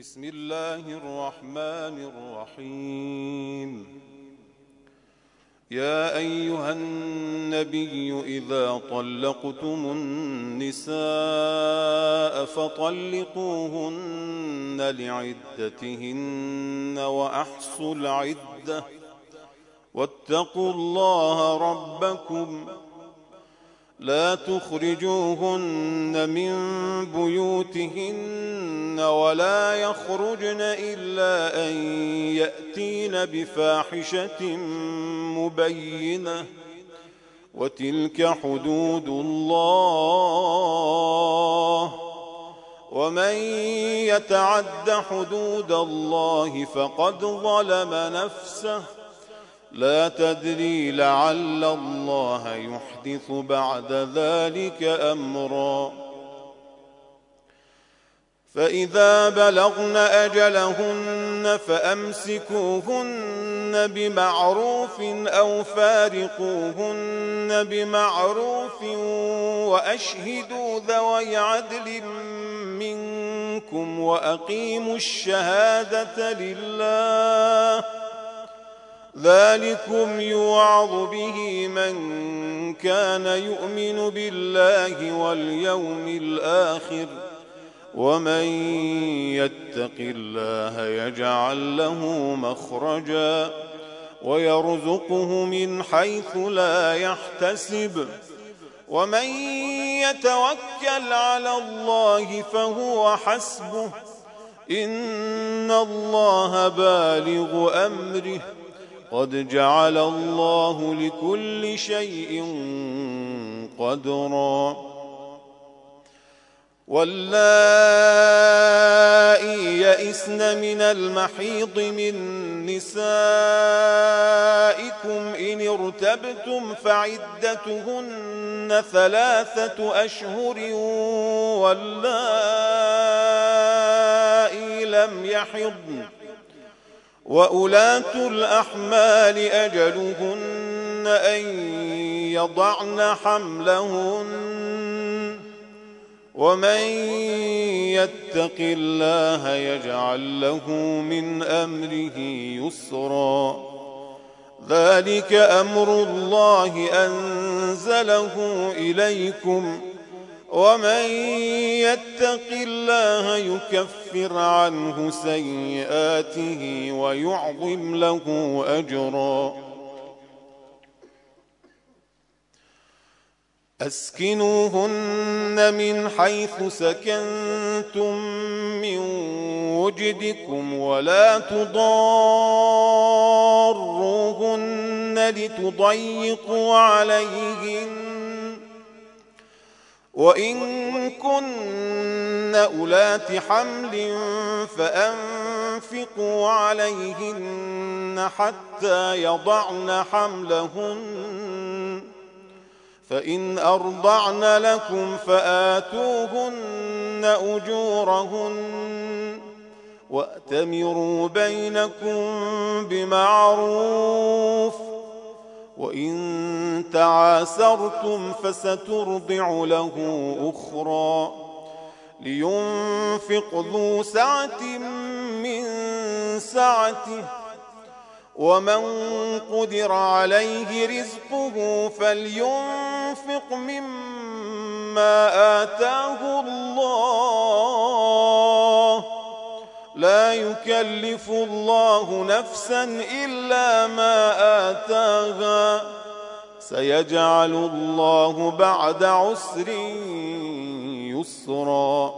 بسم الله الرحمن الرحيم. يا أيها النبي إذا طلقتم النساء فطلقوهن لعدتهن وأحصوا العدة واتقوا الله ربكم لا تخرجوهن من بيوتهن ولا يخرجن إلا أن يأتين بفاحشة مبينة وتلك حدود الله ومن يتعد حدود الله فقد ظلم نفسه لا تدري لعل الله يحدث بعد ذلك أمرا. فإذا بلغن أجلهن فأمسكوهن بمعروف أو فارقوهن بمعروف وأشهدوا ذوي عدل منكم وأقيموا الشهادة لله ذلكم يوعظ به من كان يؤمن بالله واليوم الآخر ومن يتق الله يجعل له مخرجا ويرزقه من حيث لا يحتسب ومن يتوكل على الله فهو حسبه إن الله بالغ أمره قد جعل الله لكل شيء قدرا. واللائي يئسن من المحيض من نسائكم إن ارتبتم فعدتهن 3 أشهر واللائي لم يحضن وأولاة الأحمال أجلهن أن يضعن حملهن ومن يتق الله يجعل له من أمره يسرا ذلك أمر الله أنزله إليكم ومن يتق الله يكفر عنه سيئاته ويعظم له أجرا. أسكنوهن من حيث سكنتم من وجدكم ولا تضاروهن لتضيقوا عليهن وإن كن أولات حمل فأنفقوا عليهن حتى يضعن حملهن فإن أرضعن لكم فآتوهن أجورهن وأتمروا بينكم بمعروف وإن تعاسرتم فسترضع له أخرى لينفق ذو سعة من سعته ومن قدر عليه رزقه فلينفق مما آتاه الله لا يكلف الله نفسا إلا ما آتاها سيجعل الله بعد عسر يسرا.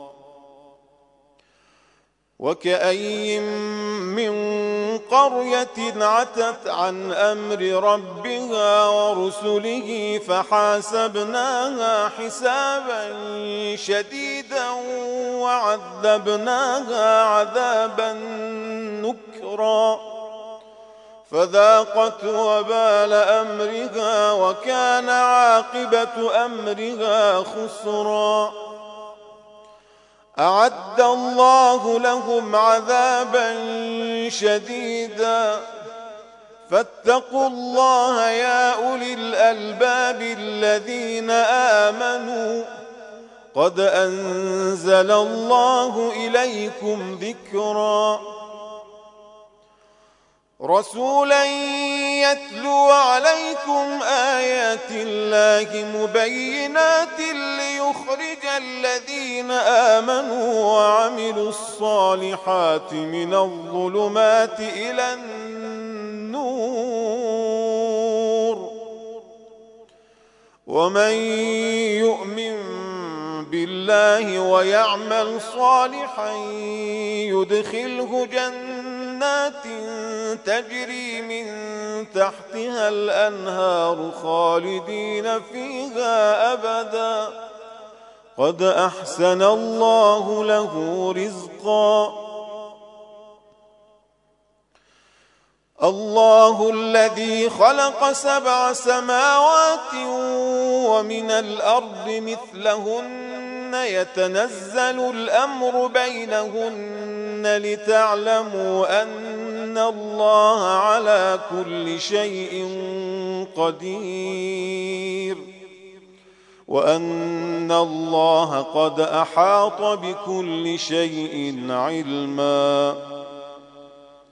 وكأي من قرية عتت عن أمر ربها ورسله فحاسبناها حسابا شديدا وعذبناها عذابا نكرا فذاقت وبال أمرها وكان عاقبة أمرها خسرا. أعد الله لهم عذابا شديدا فاتقوا الله يا أولي الألباب الذين آمنوا قد أنزل الله إليكم ذكرا رسولا يتلو عليكم آيات الله مبينات ليخرج الذين آمنوا وعملوا الصالحات من الظلمات إلى النور ومن يؤمن بالله ويعمل صالحا يدخله جنات تجري من تحتها الأنهار خالدين فيها أبدا قد أحسن الله له رزقا الله الذي خلق 7 سماوات ومن الأرض مثلهن يتنزل الأمر بينهن لتعلموا أن الله على كل شيء قدير وأن الله قد أحاط بكل شيء علما